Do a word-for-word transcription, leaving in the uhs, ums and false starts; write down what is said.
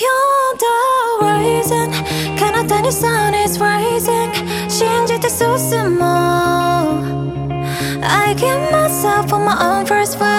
You're the rising彼方に sun is rising 信じて進もう I give myself on my own first fight